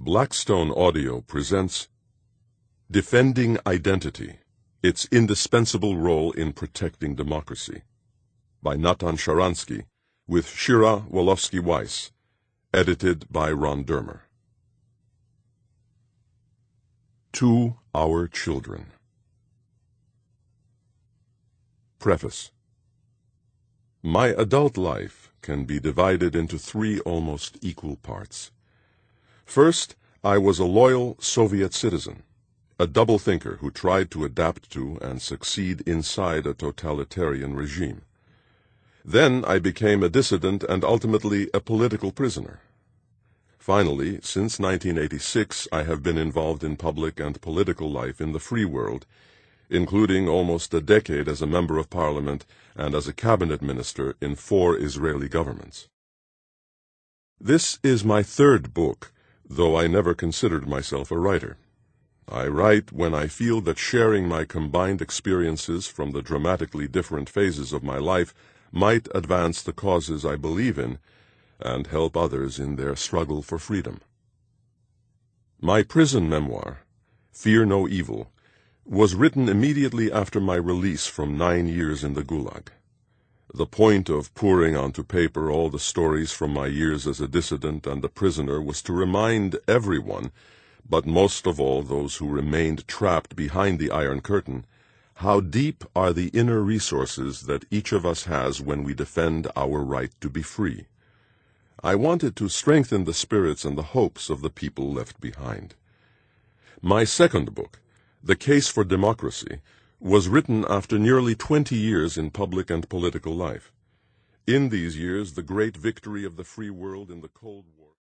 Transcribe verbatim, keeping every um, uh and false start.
Blackstone Audio presents Defending Identity, Its Indispensable Role in Protecting Democracy by Natan Sharansky with Shira Wolofsky-Weiss, edited by Ron Dermer. To Our Children. Preface. My adult life can be divided into three almost equal parts. First, I was a loyal Soviet citizen, a double thinker who tried to adapt to and succeed inside a totalitarian regime. Then I became a dissident and ultimately a political prisoner. Finally, since nineteen eighty-six, I have been involved in public and political life in the free world, including almost a decade as a member of parliament and as a cabinet minister in four Israeli governments. This is my third book, though I never considered myself a writer. I write when I feel that sharing my combined experiences from the dramatically different phases of my life might advance the causes I believe in and help others in their struggle for freedom. My prison memoir, Fear No Evil, was written immediately after my release from nine years in the Gulag. The point of pouring onto paper all the stories from my years as a dissident and a prisoner was to remind everyone, but most of all those who remained trapped behind the Iron Curtain, how deep are the inner resources that each of us has when we defend our right to be free. I wanted to strengthen the spirits and the hopes of the people left behind. My second book, The Case for Democracy, was written after nearly twenty years in public and political life. In these years, the great victory of the free world in the Cold War